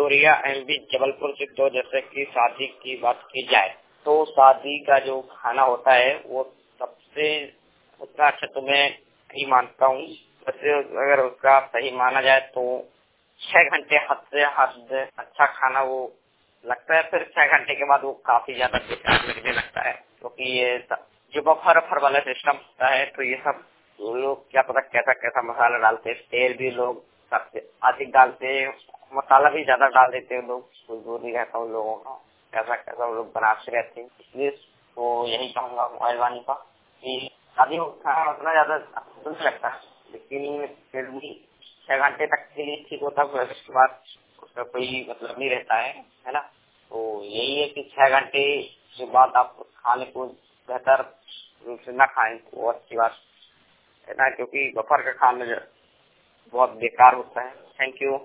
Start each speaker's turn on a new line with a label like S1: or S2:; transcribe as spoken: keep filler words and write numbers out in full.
S1: Victoria MP Jabalpur से। तो जैसे कि शादी की बात की जाए तो शादी का जो खाना होता है वो सबसे उतना अच्छा तो मैं नहीं मानता हूँ। वैसे अगर उसका सही माना जाए तो छह घंटे हद से हद अच्छा खाना वो लगता है। फिर छह घंटे के बाद वो काफी ज्यादा बेकार लगने लगता है, क्योंकि तो ये जो बफर अफर वाला सिस्टम होता है तो ये सब लोग क्या पता कैसा कैसा मसाला डालते हैं। तेल भी लोग सबसे अधिक डालते हैं, मसाला भी ज्यादा डाल देते हैं लोग। कुछ दूर नहीं रहता उन लोगों का कैसा कैसा वो लोग बनाते रहते हैं। इसलिए तो यही कहूँगा मोबाइल वाणी का कि शादी खाना उतना ज्यादा नहीं लगता, लेकिन फिर भी छह घंटे तक के लिए ठीक होता है। उसके बाद उसका कोई मतलब नहीं रहता है, है ना। तो यही है कि छह घंटे के बाद आप खाने को बेहतर रूप से न खाएं तो अच्छी बात है ना, क्योंकि दोपहर का खाना बहुत बेकार होता है। Thank you.